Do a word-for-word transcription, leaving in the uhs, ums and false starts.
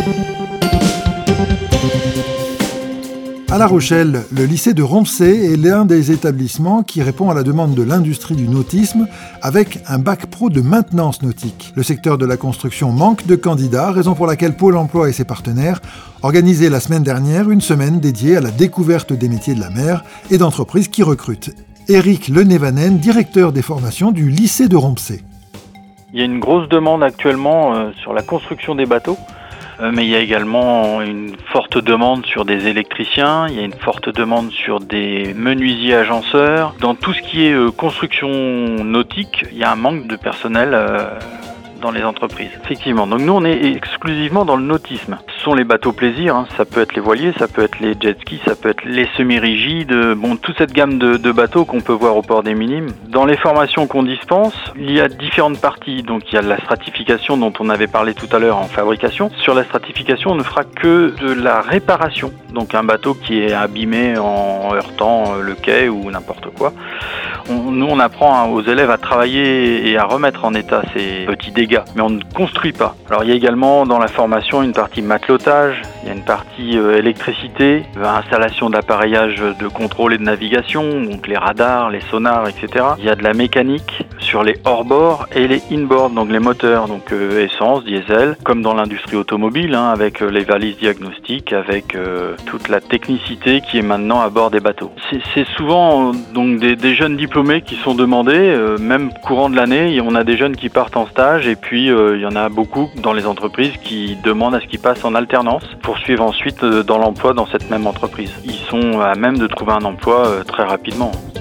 À La Rochelle, le lycée de Roncé est l'un des établissements qui répond à la demande de l'industrie du nautisme avec un bac pro de maintenance nautique. Le secteur de la construction manque de candidats, raison pour laquelle Pôle emploi et ses partenaires organisaient la semaine dernière une semaine dédiée à la découverte des métiers de la mer et d'entreprises qui recrutent. Éric Lenevanen, directeur des formations du lycée de Roncé. Il y a une grosse demande actuellement euh, sur la construction des bateaux. Euh, mais il y a également une forte demande sur des électriciens, il y a une forte demande sur des menuisiers agenceurs. Dans tout ce qui est euh, construction nautique, il y a un manque de personnel euh, dans les entreprises. Effectivement, donc nous on est exclusivement dans le nautisme. Ce sont les bateaux plaisir, hein. Ça peut être les voiliers, ça peut être les jet skis, ça peut être les semi-rigides, bon, toute cette gamme de, de bateaux qu'on peut voir au port des Minimes. Dans les formations qu'on dispense, il y a différentes parties. Donc il y a la stratification dont on avait parlé tout à l'heure en fabrication. Sur la stratification, on ne fera que de la réparation. Donc un bateau qui est abîmé en heurtant le quai ou n'importe quoi. On, nous on apprend aux élèves à travailler et à remettre en état ces petits dégâts, mais on ne construit pas. Alors il y a également dans la formation une partie matelotage, il y a une partie euh, électricité, installation d'appareillage de contrôle et de navigation, donc les radars, les sonars, et cetera. Il y a de la mécanique sur les hors-bord et les in-board, donc les moteurs, donc euh, essence, diesel, comme dans l'industrie automobile, hein, avec euh, les valises diagnostiques, avec euh, toute la technicité qui est maintenant à bord des bateaux. C'est, c'est souvent euh, donc des, des jeunes diplômés qui sont demandés, euh, même courant de l'année, on a des jeunes qui partent en stage et puis euh, il y en a beaucoup dans les entreprises qui demandent à ce qu'ils passent en alternance pour suivre ensuite euh, dans l'emploi dans cette même entreprise. Ils sont à même de trouver un emploi euh, très rapidement.